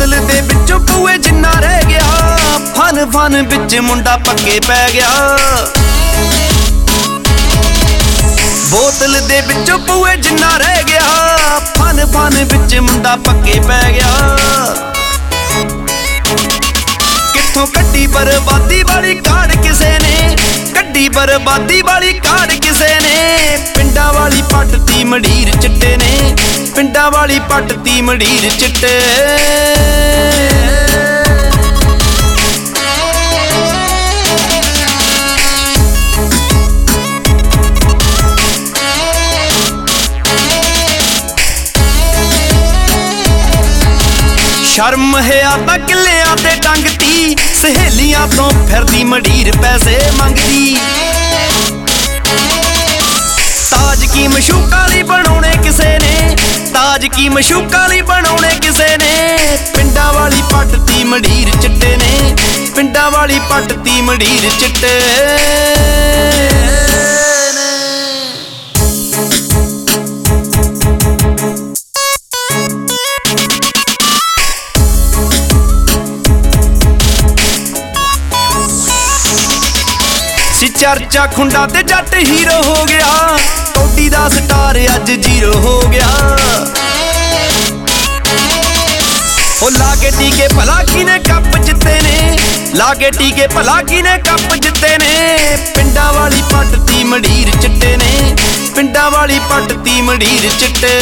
बोतल दे विचों पूए जिन्ना रह गया, फन फन विच मुंडा पक्के पै गया। बोतल दे विचों पूए जिन्ना रह गया, फन फन विच मुंडा पक्के पै गया। कित्थों कड्डी बर्बादी वाली काड़ किसे ने, कड्डी बर्बादी वाली काड़ किसे ने। पिंडा वाली पटती मंडीर चिट्टे ने, पिंडा वाली पटती मंडीर चिट्टे। शर्म है आता किलियां ते टंगती, सहेलियां तो फिरदी मंडीर पैसे मंगदी। ताज की मशूकाली बनाने किसे ने, ताज की मशूकाली बनाने किसे ने। पिंडा वाली पटती मंडीर चिट्टे ने, पिंडा वाली पटती मंडीर चिट्टे। चर्चा खुंडा ते जट हीरो हो गया, टोडी दा स्टार अज जीरो हो गया। ओ लागे टीके भला किने कप जिते ने, लागे टीके भला किने कप जिते ने। पिंडा वाली पटती मंडीर चिट्टे ने, पिंडा वाली पटती मंडीर चिट्टे।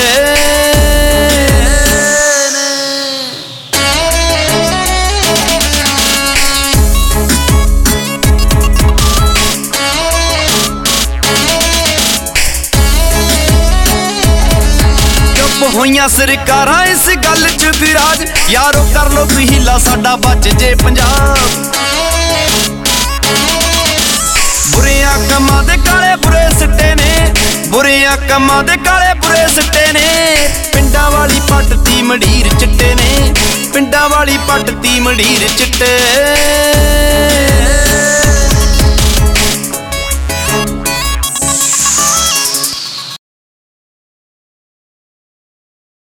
होइयां सरकारां इस गल च विराज, यारो कर लो कोई हीला साडा बच जे पंजाब। बुरियां कमां दे काले बुरे सिट्टे ने, बुरियां कमां दे काले बुरे सिट्टे ने। पिंडा वाली पटती मंडीर चिट्टे ने, पिंडा वाली पटती मंडीर चिट्टे।